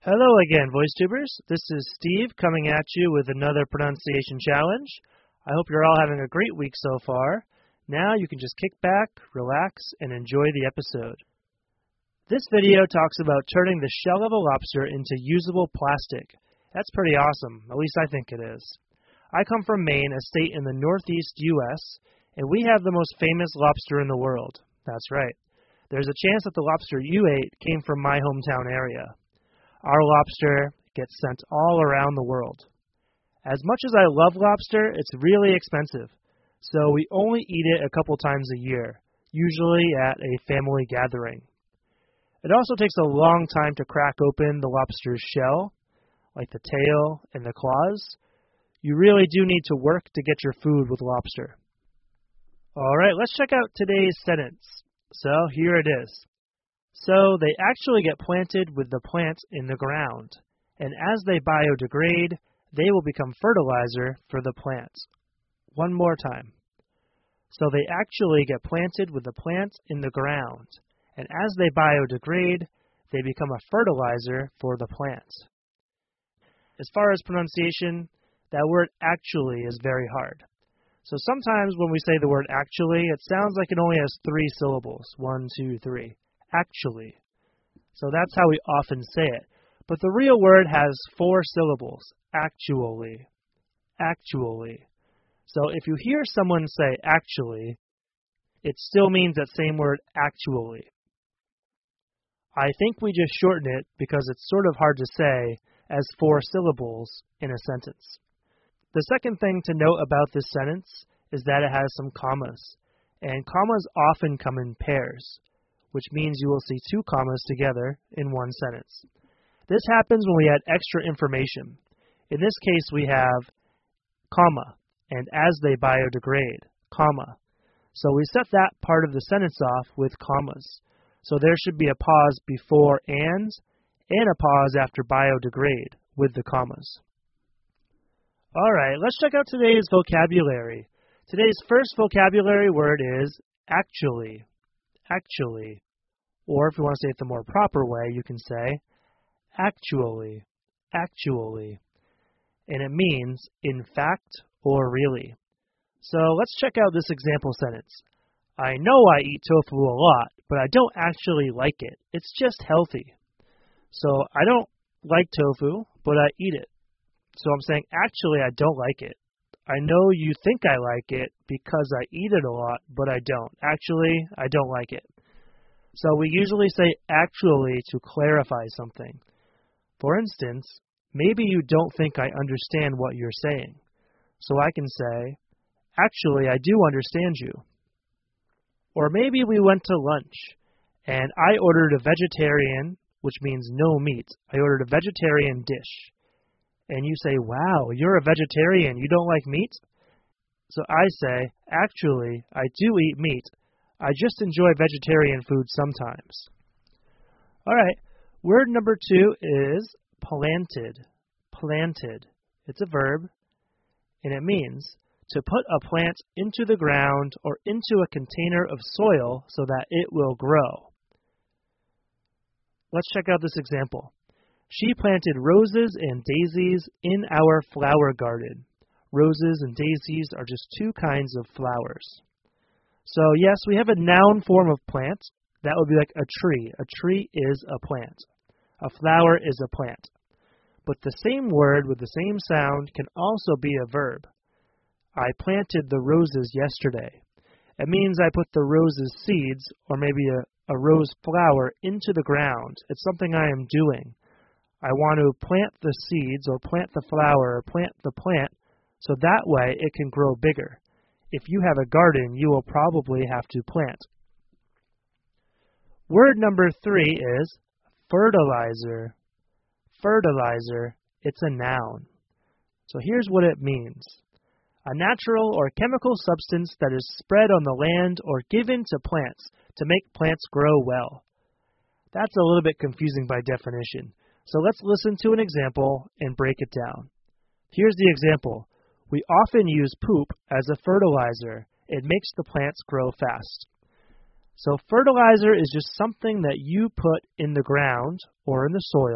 Hello again, VoiceTubers. This is Steve coming at you with another pronunciation challenge. I hope you're all having a great week so far. Now you can just kick back, relax, and enjoy the episode. This video talks about turning the shell of a lobster into usable plastic. That's pretty awesome, at least I think it is. I come from Maine, a state in the northeast U.S., and we have the most famous lobster in the world. That's right. There's a chance that the lobster you ate came from my hometown area. Our lobster gets sent all around the world. As much as I love lobster, it's really expensive, so we only eat it a couple times a year, usually at a family gathering. It also takes a long time to crack open the lobster's shell, like the tail and the claws. You really do need to work to get your food with lobster. All right, let's check out today's sentence. So here it is. So they actually get planted with the plant in the ground, and as they biodegrade, they will become fertilizer for the plant. One more time. So they actually get planted with the plant in the ground, and as they biodegrade, they become a fertilizer for the plant. As far as pronunciation, that word actually is very hard. So sometimes when we say the word actually, it sounds like it only has 3 syllables. 1, 2, 3. Actually. So that's how we often say it. But the real word has 4 syllables. Actually. Actually. So if you hear someone say actually, it still means that same word actually. I think we just shorten it because it's sort of hard to say as 4 syllables in a sentence. The second thing to note about this sentence is that it has some commas. And commas often come in pairs, which means you will see 2 commas together in one sentence. This happens when we add extra information. In this case, we have comma, and as they biodegrade, comma. So we set that part of the sentence off with commas. So there should be a pause before and a pause after biodegrade with the commas. All right, let's check out today's vocabulary. Today's first vocabulary word is actually. Actually. Or if you want to say it the more proper way, you can say actually. Actually. And it means in fact or really. So let's check out this example sentence. I know I eat tofu a lot, but I don't actually like it. It's just healthy. So I don't like tofu, but I eat it. So I'm saying, actually, I don't like it. I know you think I like it because I eat it a lot, but I don't. Actually, I don't like it. So we usually say actually to clarify something. For instance, maybe you don't think I understand what you're saying. So I can say, actually, I do understand you. Or maybe we went to lunch, and I ordered a vegetarian, which means no meat. I ordered a vegetarian dish. And you say, wow, you're a vegetarian, you don't like meat? So I say, actually, I do eat meat. I just enjoy vegetarian food sometimes. All right, word number 2 is planted. Planted. It's a verb, and it means to put a plant into the ground or into a container of soil so that it will grow. Let's check out this example. She planted roses and daisies in our flower garden. Roses and daisies are just 2 kinds of flowers. So yes, we have a noun form of plant. That would be like a tree. A tree is a plant. A flower is a plant. But the same word with the same sound can also be a verb. I planted the roses yesterday. It means I put the roses seeds, or maybe a rose flower, into the ground. It's something I am doing. I want to plant the seeds or plant the flower or plant the plant so that way it can grow bigger. If you have a garden, you will probably have to plant. Word number 3 is fertilizer. Fertilizer, it's a noun. So here's what it means. A natural or chemical substance that is spread on the land or given to plants to make plants grow well. That's a little bit confusing by definition. So let's listen to an example and break it down. Here's the example. We often use poop as a fertilizer. It makes the plants grow fast. So fertilizer is just something that you put in the ground or in the soil,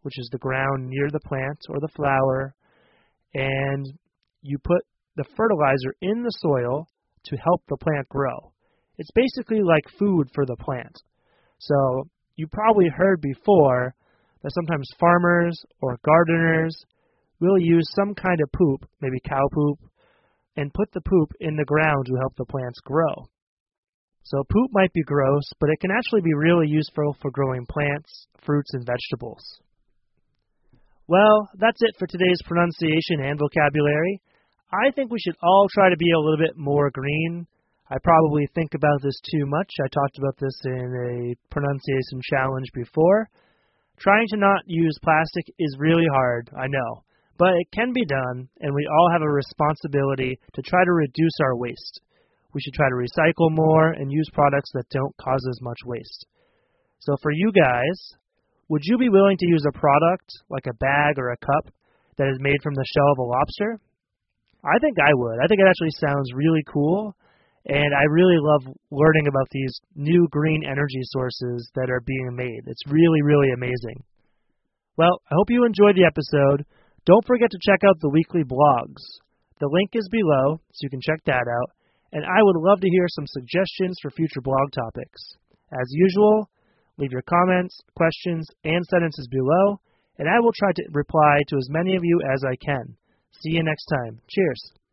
which is the ground near the plant or the flower, and you put the fertilizer in the soil to help the plant grow. It's basically like food for the plant. So you probably heard before that sometimes farmers or gardeners will use some kind of poop, maybe cow poop, and put the poop in the ground to help the plants grow. So poop might be gross, but it can actually be really useful for growing plants, fruits, and vegetables. Well, that's it for today's pronunciation and vocabulary. I think we should all try to be a little bit more green. I probably think about this too much. I talked about this in a pronunciation challenge before. Trying to not use plastic is really hard, I know, but it can be done, and we all have a responsibility to try to reduce our waste. We should try to recycle more and use products that don't cause as much waste. So for you guys, would you be willing to use a product, like a bag or a cup, that is made from the shell of a lobster? I think I would. I think it actually sounds really cool, and I really love learning about these new green energy sources that are being made. It's really, really amazing. Well, I hope you enjoyed the episode. Don't forget to check out the weekly blogs. The link is below, so you can check that out, and I would love to hear some suggestions for future blog topics. As usual, leave your comments, questions, and sentences below, and I will try to reply to as many of you as I can. See you next time. Cheers.